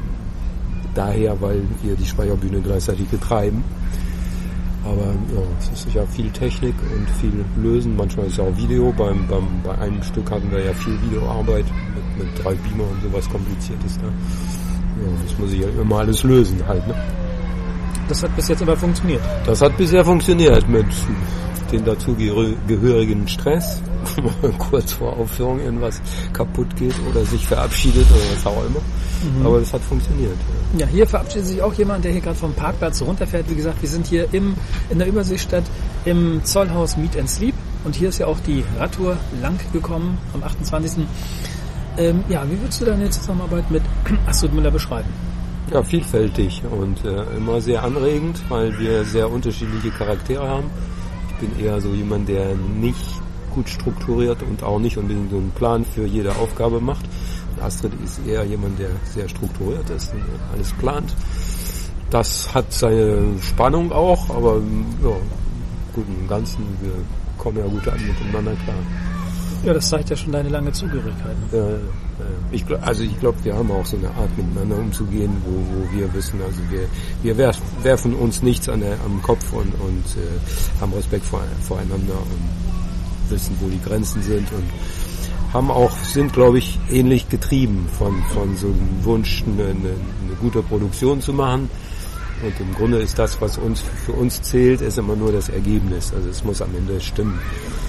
daher, weil wir die Speicherbühne gleichzeitig betreiben. Aber ja, es ist ja viel Technik und viel Lösen. Manchmal ist es auch Video. Beim, beim, bei einem Stück hatten wir ja viel Videoarbeit mit, mit drei Beamer und sowas Kompliziertes. Ne? Ja, das muss ich ja immer alles lösen halt. Ne? Das hat bis jetzt aber funktioniert. Das hat bisher funktioniert mit den dazugehörigen Stress, kurz vor Aufführung irgendwas kaputt geht oder sich verabschiedet oder was auch immer. Mhm. Aber das hat funktioniert. Ja. Ja, hier verabschiedet sich auch jemand, der hier gerade vom Parkplatz runterfährt. Wie gesagt, wir sind hier im, in der Überseestadt im Zollhaus Meet and Sleep und hier ist ja auch die Radtour lang gekommen am achtundzwanzigsten Ähm, ja, wie würdest du deine Zusammenarbeit mit Astrid Müller beschreiben? Ja, vielfältig und äh, immer sehr anregend, weil wir sehr unterschiedliche Charaktere haben. Ich bin eher so jemand, der nicht gut strukturiert und auch nicht unbedingt so einen Plan für jede Aufgabe macht. Und Astrid ist eher jemand, der sehr strukturiert ist und alles plant. Das hat seine Spannung auch, aber ja, gut im Ganzen, wir kommen ja gut an miteinander klar. Ja, das zeigt ja schon deine lange Zugehörigkeit. Ne? Ja, ich glaub, also ich glaube, wir haben auch so eine Art miteinander umzugehen, wo, wo wir wissen, also wir, wir werf, werfen uns nichts an der, am Kopf und, und äh, haben Respekt vor, voreinander und wissen, wo die Grenzen sind und haben auch, sind glaube ich ähnlich getrieben von, von so einem Wunsch, eine, eine, eine gute Produktion zu machen. Und im Grunde ist das, was uns für uns zählt, ist immer nur das Ergebnis. Also es muss am Ende stimmen.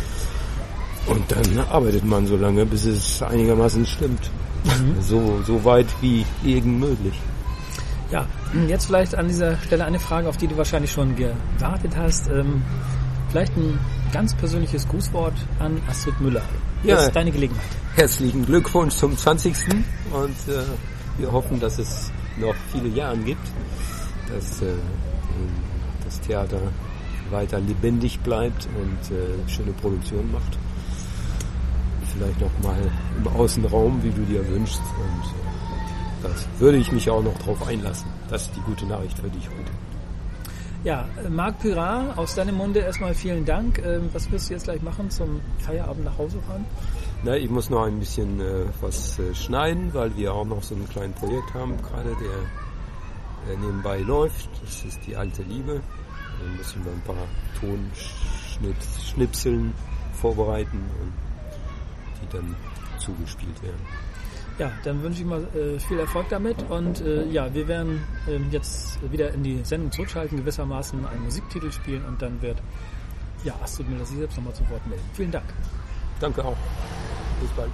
Und dann arbeitet man so lange, bis es einigermaßen stimmt. Mhm. So, so weit wie irgend möglich. Ja, jetzt vielleicht an dieser Stelle eine Frage, auf die du wahrscheinlich schon gewartet hast. Ähm, vielleicht ein ganz persönliches Grußwort an Astrid Müller. Ja, das ist deine Gelegenheit. Herzlichen Glückwunsch zum zwanzigsten Und äh, wir hoffen, dass es noch viele Jahre gibt, dass äh, das Theater weiter lebendig bleibt und äh, schöne Produktion macht. Vielleicht noch mal im Außenraum, wie du dir wünschst. Und das würde ich mich auch noch drauf einlassen. Das ist die gute Nachricht für dich heute. Ja, Marc Pirat, aus deinem Munde erstmal vielen Dank. Was wirst du jetzt gleich machen, zum Feierabend nach Hause fahren? Na, ich muss noch ein bisschen äh, was äh, schneiden, weil wir auch noch so ein kleines Projekt haben, gerade der, der nebenbei läuft. Das ist die alte Liebe. Da müssen wir ein paar Tonschnipseln vorbereiten und die dann zugespielt werden. Ja, dann wünsche ich mal äh, viel Erfolg damit und äh, ja, wir werden äh, jetzt wieder in die Sendung zurückschalten, gewissermaßen einen Musiktitel spielen und dann wird ja, Astrid Müller sich selbst nochmal zu Wort melden. Vielen Dank. Danke auch. Bis bald.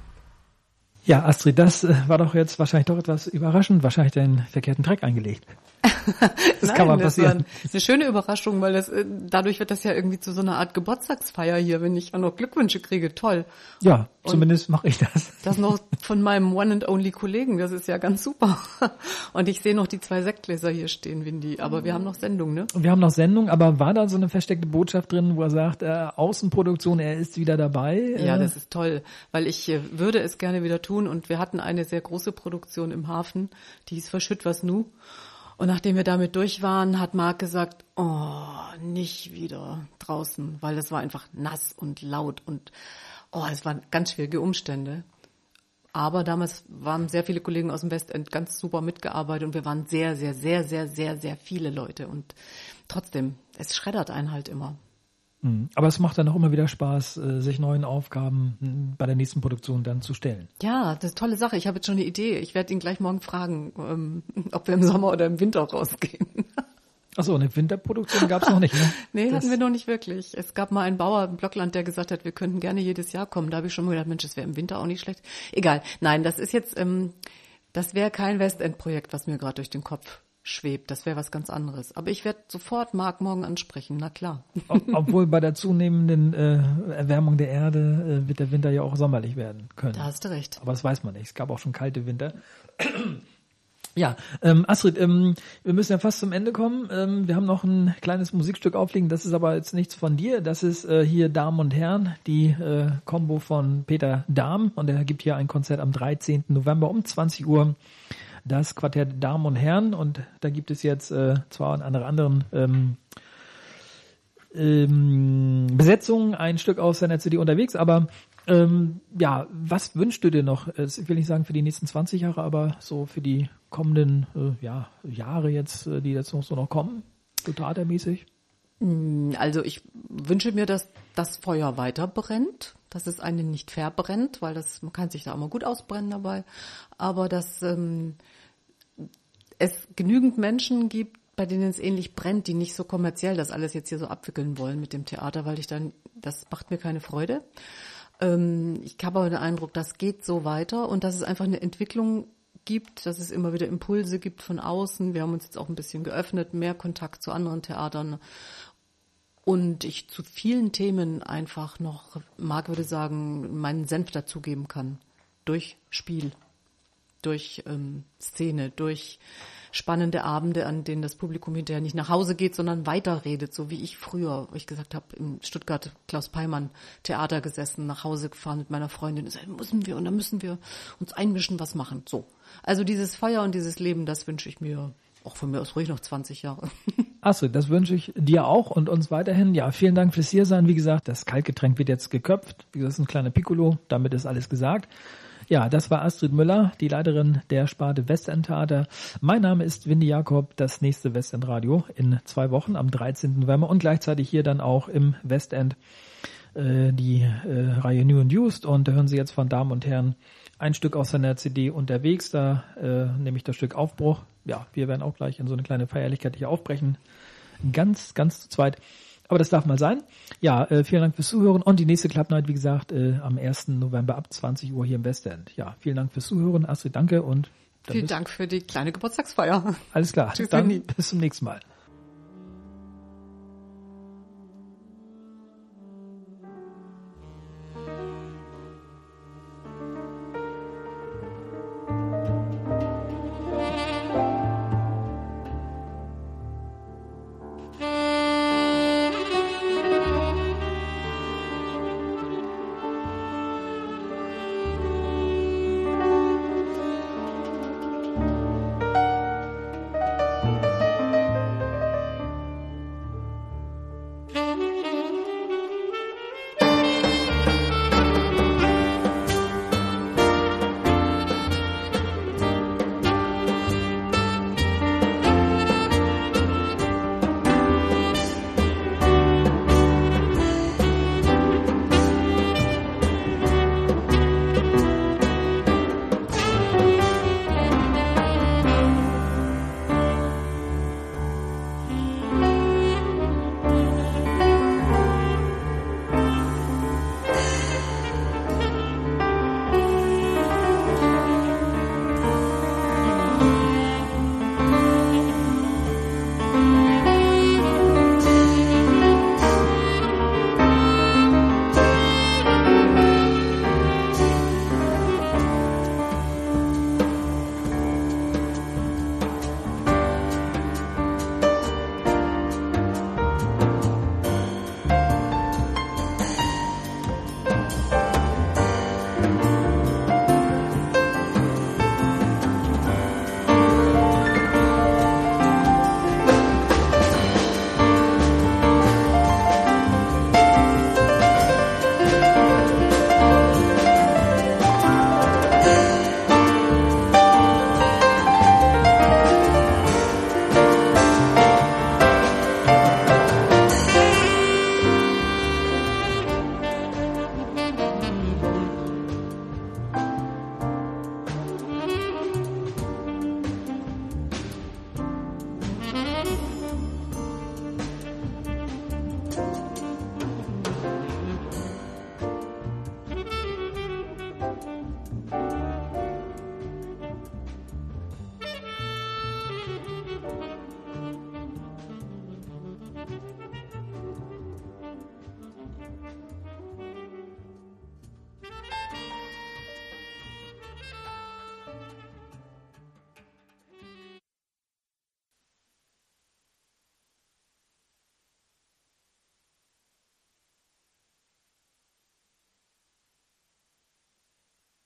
Ja, Astrid, das äh, war doch jetzt wahrscheinlich doch etwas überraschend, wahrscheinlich den verkehrten Track eingelegt. Das Nein, kann mal passieren. Das war eine schöne Überraschung, weil das, dadurch wird das ja irgendwie zu so einer Art Geburtstagsfeier hier, wenn ich auch noch Glückwünsche kriege. Toll. Ja, und zumindest mache ich das. Das noch von meinem One and Only Kollegen, das ist ja ganz super. Und ich sehe noch die zwei Sektgläser hier stehen, Windy. Aber wir haben noch Sendung, ne? Wir haben noch Sendung, aber war da so eine versteckte Botschaft drin, wo er sagt, äh, Außenproduktion, er ist wieder dabei? Äh? Ja, das ist toll, weil ich äh, würde es gerne wieder tun und wir hatten eine sehr große Produktion im Hafen, die hieß Verschütt was nu. Und nachdem wir damit durch waren, hat Marc gesagt, oh, nicht wieder draußen, weil das war einfach nass und laut und oh, es waren ganz schwierige Umstände. Aber damals waren sehr viele Kollegen aus dem Westend ganz super mitgearbeitet und wir waren sehr, sehr, sehr, sehr, sehr, sehr viele Leute. Und trotzdem, es schreddert einen halt immer. Aber es macht dann auch immer wieder Spaß, sich neuen Aufgaben bei der nächsten Produktion dann zu stellen. Ja, das ist eine tolle Sache. Ich habe jetzt schon eine Idee. Ich werde ihn gleich morgen fragen, ähm, ob wir im Sommer oder im Winter rausgehen. Ach so, eine Winterproduktion gab es noch nicht, ne? Nee, das hatten wir noch nicht wirklich. Es gab mal einen Bauer im Blockland, der gesagt hat, wir könnten gerne jedes Jahr kommen. Da habe ich schon mal gedacht, Mensch, das wäre im Winter auch nicht schlecht. Egal, nein, das ist jetzt, ähm, das wäre kein Westend-Projekt, was mir gerade durch den Kopf schwebt. Das wäre was ganz anderes. Aber ich werde sofort Marc morgen ansprechen, na klar. Ob, obwohl bei der zunehmenden äh, Erwärmung der Erde äh, wird der Winter ja auch sommerlich werden können. Da hast du recht. Aber das weiß man nicht. Es gab auch schon kalte Winter. Ja, ähm, Astrid, ähm, wir müssen ja fast zum Ende kommen. Ähm, wir haben noch ein kleines Musikstück auflegen. Das ist aber jetzt nichts von dir. Das ist äh, hier Damen und Herren, die äh, Combo von Peter Dahm. Und er gibt hier ein Konzert am dreizehnten November um zwanzig Uhr. Das Quartett Damen und Herren. Und da gibt es jetzt äh, zwar in einer anderen ähm, ähm, Besetzung ein Stück aus seiner C D unterwegs, aber Ähm, ja, was wünschst du dir noch? Ich will nicht sagen für die nächsten zwanzig Jahre, aber so für die kommenden äh, ja, Jahre jetzt, die jetzt noch so noch kommen, so theatermäßig? Also ich wünsche mir, dass das Feuer weiter brennt, dass es einen nicht verbrennt, weil das man kann sich da immer gut ausbrennen dabei, aber dass ähm, es genügend Menschen gibt, bei denen es ähnlich brennt, die nicht so kommerziell das alles jetzt hier so abwickeln wollen mit dem Theater, weil ich dann, das macht mir keine Freude. Ich habe aber den Eindruck, das geht so weiter und dass es einfach eine Entwicklung gibt, dass es immer wieder Impulse gibt von außen. Wir haben uns jetzt auch ein bisschen geöffnet, mehr Kontakt zu anderen Theatern und ich zu vielen Themen einfach noch, Marc würde sagen, meinen Senf dazugeben kann. Durch Spiel, durch ähm, Szene, durch spannende Abende, an denen das Publikum hinterher nicht nach Hause geht, sondern weiterredet, so wie ich früher, wo ich gesagt habe, in Stuttgart Klaus Peimann Theater gesessen, nach Hause gefahren mit meiner Freundin, gesagt, müssen wir und dann müssen wir uns einmischen, was machen. So. Also dieses Feuer und dieses Leben, das wünsche ich mir auch von mir aus ruhig noch zwanzig Jahre. Achso, das wünsche ich dir auch und uns weiterhin. Ja, vielen Dank fürs Hiersein. Wie gesagt, das Kaltgetränk wird jetzt geköpft. Wie gesagt, das ist ein kleiner Piccolo, damit ist alles gesagt. Ja, das war Astrid Müller, die Leiterin der Sparte Westend Theater. Mein Name ist Windy Jakob, das nächste Westend Radio in zwei Wochen am dreizehnten November und gleichzeitig hier dann auch im Westend äh, die äh, Reihe New and Used. Und da hören Sie jetzt von Damen und Herren ein Stück aus seiner C D unterwegs, da äh, nämlich das Stück Aufbruch. Ja, wir werden auch gleich in so eine kleine Feierlichkeit hier aufbrechen. Ganz, ganz zu zweit. Aber das darf mal sein. Ja, äh, vielen Dank fürs Zuhören und die nächste Club Night, wie gesagt, äh, am ersten November ab zwanzig Uhr hier im Westend. Ja, vielen Dank fürs Zuhören. Astrid, danke und vielen Dank für die kleine Geburtstagsfeier. Alles klar. Tschüss, dann Winnie. bis zum nächsten Mal.